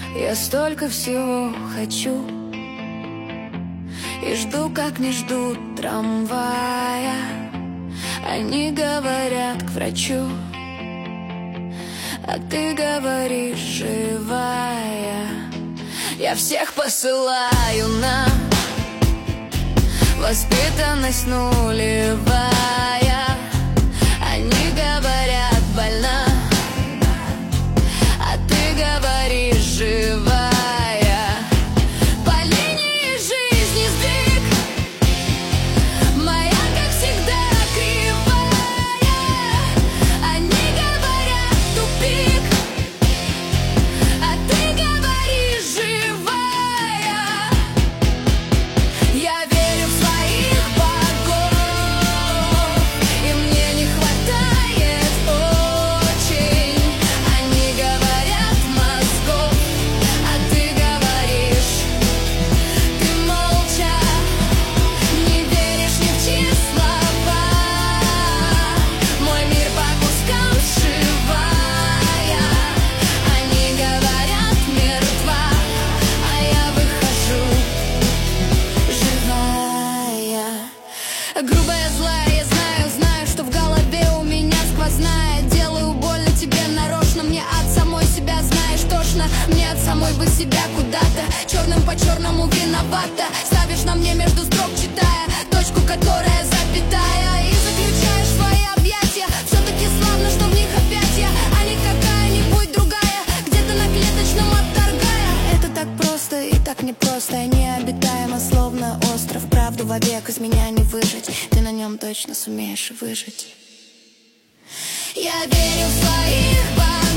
Я столько всего хочу и жду, как не ждут трамвая. Они говорят к врачу, а ты говоришь живая. Я всех посылаю на воспитанность нулевая. Они говорят больна, а ты говоришь живая. По линии жизни сдвиг, моя, как всегда, кривая. Они говорят тупик, а ты говоришь живая. Я верю в своих богов, и мне не хватает очень. Они говорят мозгов, а ты говоришь, ты молча не веришь ни в чьи слова. Мой мир по кускам сшивая. Они говорят мертва, а я выхожу живая. Грубая, злая, я знаю, что в голове у меня сквозная. Делаю больно тебе нарочно, мне от самой себя, знаешь, тошно. Мне от самой бы себя куда-то черным по черному виновата. Ставишь на мне между строк, читая точку, которая запятая, и заключаешь свои объятия. Все-таки славно, что в них опять я, а не какая-нибудь другая, где-то на клеточном отторгая. Это так просто и так непросто, необитаемо, словно остров. Правду вовек из меня не выжить, ты на нем точно сумеешь выжить. Я верю в своих богов.